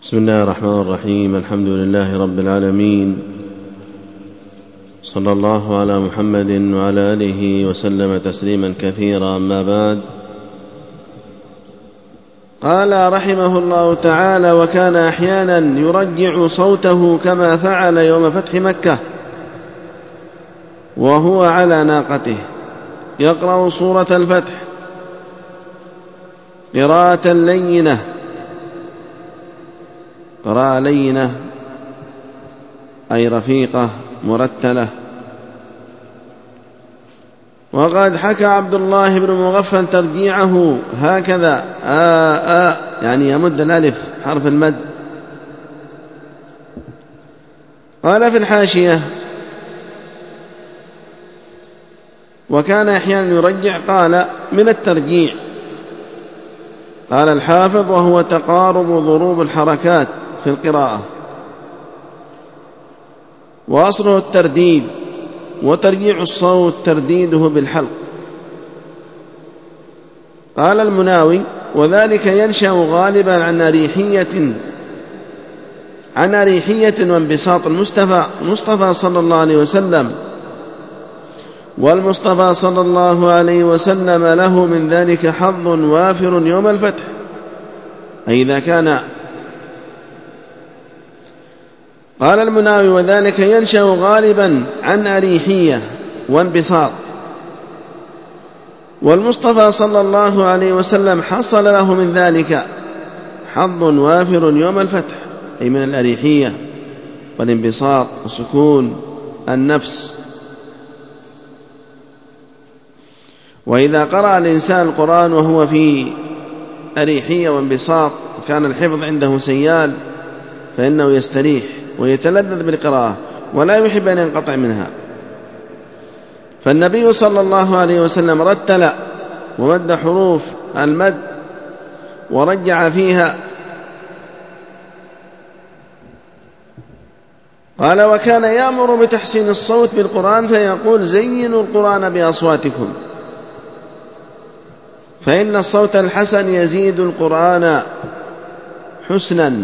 بسم الله الرحمن الرحيم. الحمد لله رب العالمين، صلى الله على محمد وعلى آله وسلم تسليما كثيرا. أما بعد، قال رحمه الله تعالى: وكان أحيانا يرجع صوته كما فعل يوم فتح مكة وهو على ناقته يقرأ سورة الفتح قراءة لينة. قراءة لينة أي رفيقة مرتلة. وقد حكى عبد الله بن مغفل ترجيعه هكذا: يعني يمد الألف حرف المد. قال في الحاشية: وكان أحيانا يرجع، قال من الترجيع. قال الحافظ: وهو تقارب ضروب الحركات في القراءة، وأصله الترديد، وترجيع الصوت ترديده بالحلق. قال المناوي: وذلك ينشأ غالبا عن أريحية وانبساط المصطفى صلى الله عليه وسلم، والمصطفى صلى الله عليه وسلم له من ذلك حظ وافر يوم الفتح، أي إذا كان. قال المناوي: وذلك ينشأ غالبا عن أريحية وانبساط، والمصطفى صلى الله عليه وسلم حصل له من ذلك حظ وافر يوم الفتح، أي من الأريحية والانبساط وسكون النفس. وإذا قرأ الإنسان القرآن وهو في أريحية وانبساط كان الحفظ عنده سيال، فإنه يستريح ويتلذذ بالقراءة ولا يحب أن ينقطع منها. فالنبي صلى الله عليه وسلم رتل ومد حروف المد ورجع فيها. قال: وكان يأمر بتحسين الصوت بالقرآن فيقول: زينوا القرآن بأصواتكم، فإن الصوت الحسن يزيد القرآن حسنا.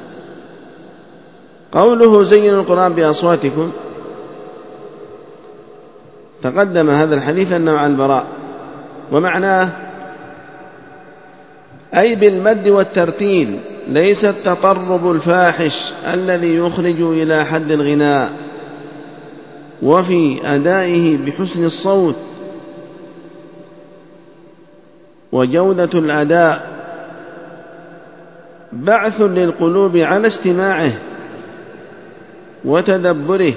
قوله زينوا القرآن بأصواتكم، تقدم هذا الحديث أنه عن البراء، ومعناه أي بالمد والترتيل، ليس التطرب الفاحش الذي يخرج إلى حد الغناء. وفي أدائه بحسن الصوت وجودة الأداء بعث للقلوب على استماعه وتدبره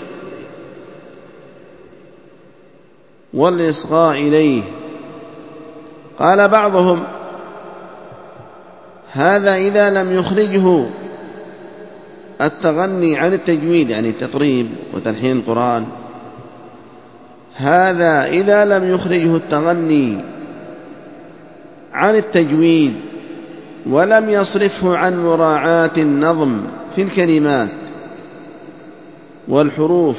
والإصغاء إليه. قال بعضهم: هذا إذا لم يخرجه التغني عن التجويد، يعني التطريب وتلحين القرآن، هذا إذا لم يخرجه التغني عن التجويد ولم يصرفه عن مراعاة النظم في الكلمات والحروف،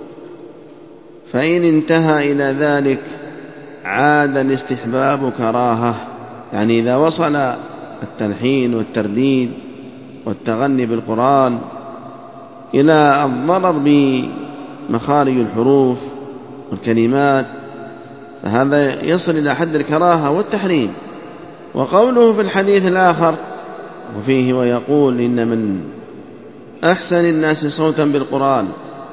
فإن انتهى إلى ذلك عاد الاستحباب كراهة. يعني إذا وصل التلحين والترديد والتغني بالقرآن إلى الضرر بمخارج الحروف والكلمات، فهذا يصل إلى حد الكراهة والتحريم. وقوله في الحديث الآخر وفيه: ويقول إن من أحسن الناس صوتا بالقرآن،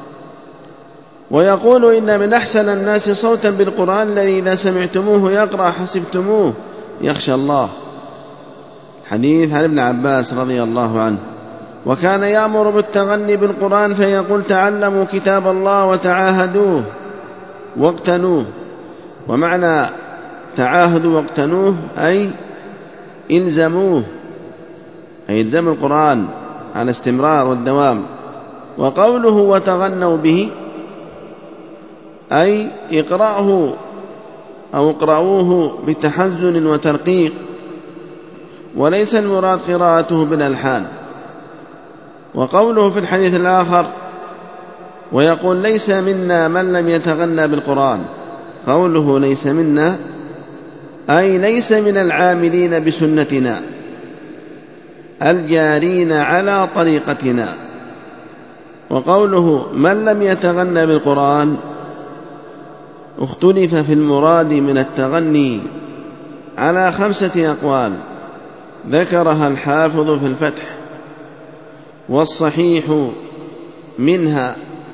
ويقول إن من أحسن الناس صوتا بالقرآن الذي إذا سمعتموه يقرأ حسبتموه يخشى الله. حديث عن ابن عباس رضي الله عنه. وكان يأمر بالتغني بالقرآن فيقول: تعلموا كتاب الله وتعاهدوه واقتنوه. ومعنى تعاهدوا واقتنوه أي إلزموه، أي إلزموا القرآن على استمرار والدوام. وقوله وتغنوا به أي اقرأه أو اقرأوه بتحزن وترقيق، وليس المراد قراءته بالألحان. وقوله في الحديث الآخر: ويقول ليس منا من لم يتغنى بالقرآن، قوله ليس منا أي ليس من العاملين بسنتنا. الجارين على طريقتنا. وقوله من لم يتغن بالقرآن اختلف في المراد من التغني على 5 أقوال ذكرها الحافظ في الفتح، والصحيح منها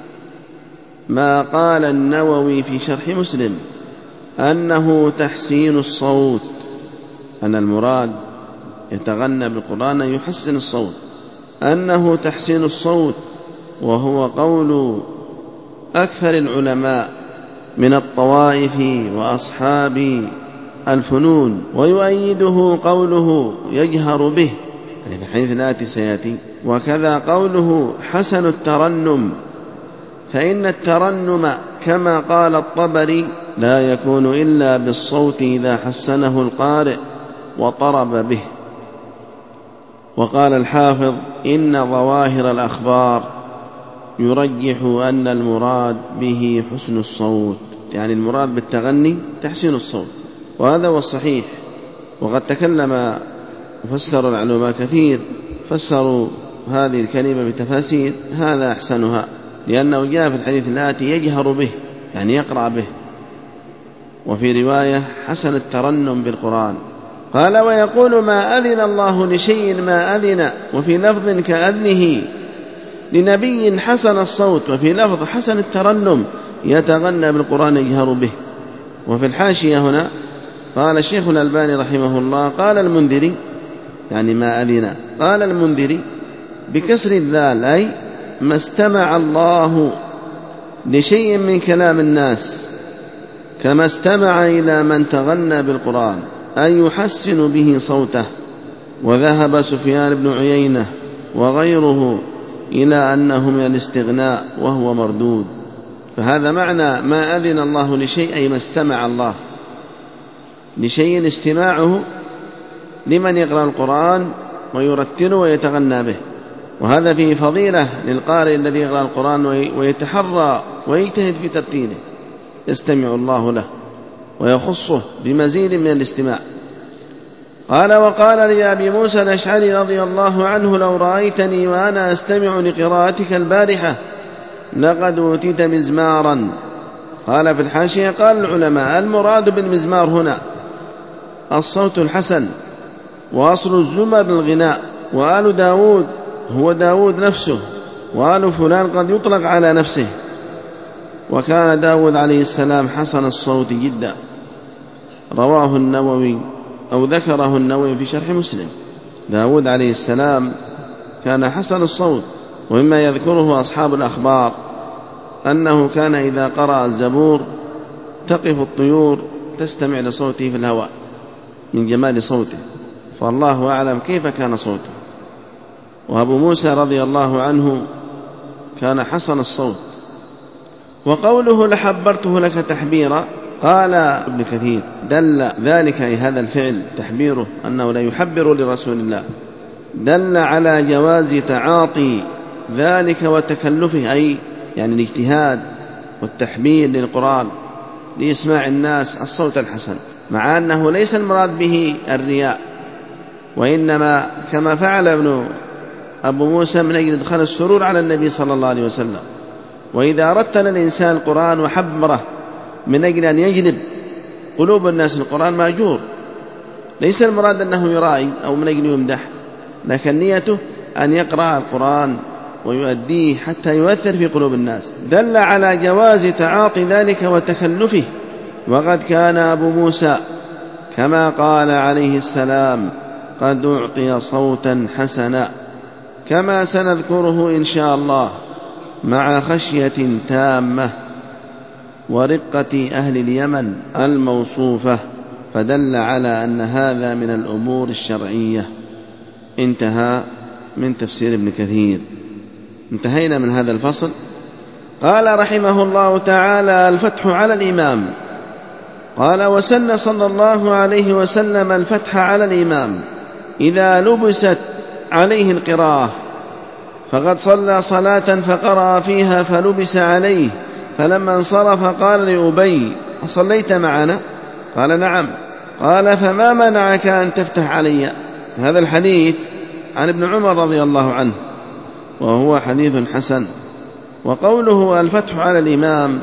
ما قال النووي في شرح مسلم أنه تحسين الصوت، أن المراد يتغنى بالقرآن يحسن الصوت، أنه تحسين الصوت، وهو قول أكثر العلماء من الطوائف وأصحاب الفنون، ويؤيده قوله يجهر به، يعني في الحديث الآتي سيأتي. وكذا قوله حسن الترنم، فإن الترنم كما قال الطبري لا يكون إلا بالصوت إذا حسنه القارئ وطرب به. وقال الحافظ إن ظواهر الأخبار يرجح أن المراد به حسن الصوت، يعني المراد بالتغني تحسين الصوت، وهذا هو الصحيح. وقد تكلم مفسر العلماء كثير فسروا هذه الكلمة بتفاسير، هذا أحسنها، لأنه جاء في الحديث الآتي يجهر به، يعني يقرأ به، وفي رواية حسن الترنم بالقرآن. قال ويقول ما أذن الله لشيء ما أذن، وفي لفظ كأذنه لنبي حسن الصوت، وفي لفظ حسن الترنم يتغنى بالقرآن يجهر به. وفي الحاشية هنا قال الشيخ الألباني رحمه الله قال المنذري، يعني ما أذن، قال المنذري بكسر الذال، أي ما استمع الله لشيء من كلام الناس كما استمع إلى من تغنى بالقرآن، أن يحسن به صوته. وذهب سفيان بن عيينة وغيره إلى أنه من الاستغناء وهو مردود. فهذا معنى ما أذن الله لشيء، أي ما استمع الله لشيء، استماعه لمن يقرأ القرآن ويرتله ويتغنى به. وهذا فيه فضيلة للقارئ الذي يقرأ القرآن ويتحرى ويجتهد في ترتيله، يستمع الله له ويخصه بمزيد من الاستماع. قال وقال لأبي موسى الأشعري رضي الله عنه لو رأيتني وأنا أستمع لقراءتك البارحة لقد أوتيت مزمارا. قال في الحاشية قال العلماء المراد بالمزمار هنا الصوت الحسن، وأصل الزمر الغناء، وآل داود هو داود نفسه، وآل فلان قد يطلق على نفسه. وكان داود عليه السلام حسن الصوت جدا، رواه النووي أو ذكره النووي في شرح مسلم. داود عليه السلام كان حسن الصوت، ومما يذكره أصحاب الأخبار أنه كان إذا قرأ الزبور تقف الطيور تستمع لصوته في الهواء من جمال صوته، فالله أعلم كيف كان صوته. وأبو موسى رضي الله عنه كان حسن الصوت. وقوله لحبرته لك تحبيرا، قال ابن كثير دل ذلك، أي هذا الفعل تحبيره أنه لا يحبر لرسول الله، دل على جواز تعاطي ذلك وتكلفه، أي يعني الاجتهاد والتحبير للقرآن لإسماع الناس الصوت الحسن، مع أنه ليس المراد به الرياء، وإنما كما فعل أبو موسى من أجل إدخال السرور على النبي صلى الله عليه وسلم. وإذا رتل الإنسان القرآن وحبره من أجل أن يجلب قلوب الناس القرآن مأجور، ليس المراد أنه يرائي أو من أجل يمدح، لكن نيته أن يقرأ القرآن ويؤديه حتى يؤثر في قلوب الناس. دل على جواز تعاطي ذلك وتكلفه. وقد كان أبو موسى كما قال عليه السلام قد أعطي صوتا حسنا، كما سنذكره إن شاء الله، مع خشية تامة ورقة أهل اليمن الموصوفة، فدل على أن هذا من الأمور الشرعية. انتهى من تفسير ابن كثير. انتهينا من هذا الفصل. قال رحمه الله تعالى الفتح على الإمام. قال وسن صلى الله عليه وسلم الفتح على الإمام إذا لبست عليه القراءة، فقد صلى صلاة فقرأ فيها فلبس عليه، فلما انصرف قال لأبي أصليت معنا؟ قال نعم. قال فما منعك أن تفتح علي؟ هذا الحديث عن ابن عمر رضي الله عنه وهو حديث حسن. وقوله الفتح على الإمام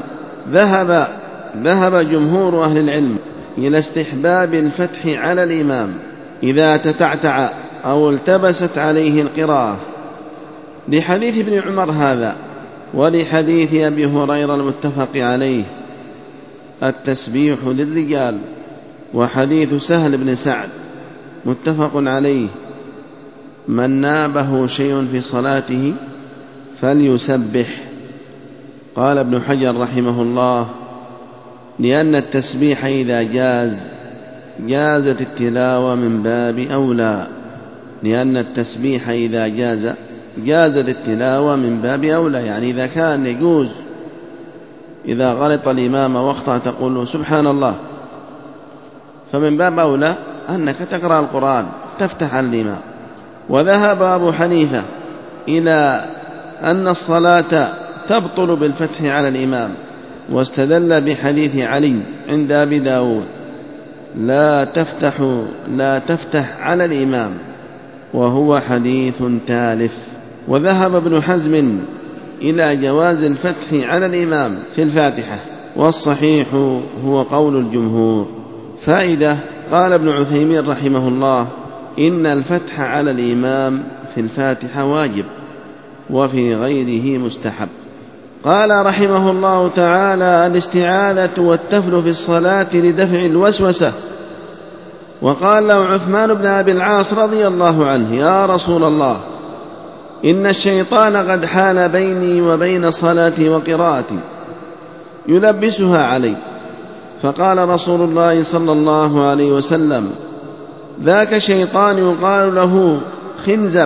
ذهب جمهور أهل العلم إلى استحباب الفتح على الإمام إذا تتعتع أو التبست عليه القراءة، لحديث ابن عمر هذا ولحديث أبي هريرة المتفق عليه التسبيح للرجال، وحديث سهل بن سعد متفق عليه من نابه شيء في صلاته فليسبح. قال ابن حجر رحمه الله لأن التسبيح إذا جازت التلاوة من باب أولى، لأن التسبيح إذا جازت التلاوة من باب أولى، يعني إذا كان يجوز إذا غلط الإمام واخطأ تقول سبحان الله، فمن باب أولى أنك تقرأ القرآن تفتح على الإمام. وذهب أبو حنيفة إلى أن الصلاة تبطل بالفتح على الإمام، واستدل بحديث علي عند أبي داود لا تفتح على الإمام، وهو حديث تالف. وذهب ابن حزم إلى جواز الفتح على الإمام في الفاتحة، والصحيح هو قول الجمهور. فائدة: قال ابن عثيمين رحمه الله إن الفتح على الإمام في الفاتحة واجب وفي غيره مستحب. قال رحمه الله تعالى الاستعاذة والتفل في الصلاة لدفع الوسوسة. وقال له عثمان بن أبي العاص رضي الله عنه يا رسول الله إن الشيطان قد حال بيني وبين صلاتي وقراءتي يلبسها علي. فقال رسول الله صلى الله عليه وسلم ذاك شيطان يقال له خنزب،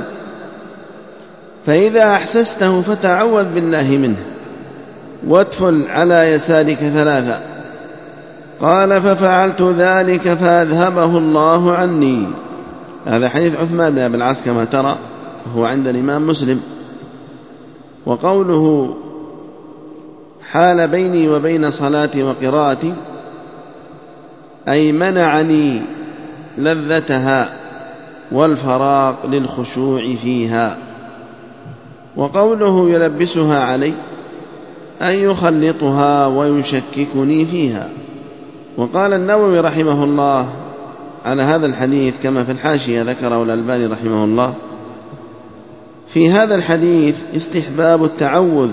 فإذا أحسسته فتعوذ بالله منه وادفل على يسارك 3. قال ففعلت ذلك فأذهبه الله عني. هذا حديث عثمان بن أبي العاص كما ترى هو عند الإمام مسلم. وقوله حال بيني وبين صلاتي وقراءتي أي منعني لذتها والفراغ للخشوع فيها. وقوله يلبسها علي أن يخلطها ويشككني فيها. وقال النووي رحمه الله على هذا الحديث كما في الحاشية ذكره الألباني رحمه الله في هذا الحديث استحباب التعوذ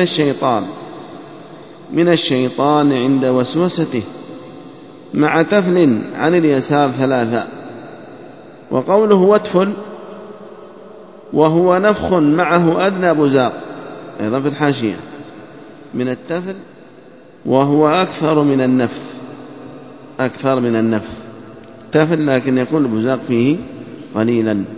من الشيطان عند وسوسته مع تفل عن اليسار 3. وقوله واتفل وهو نفخ معه أدنى بزاق أيضا في الحاشية من التفل، وهو أكثر من النفث تفل لكن يكون البزاق فيه قليلا.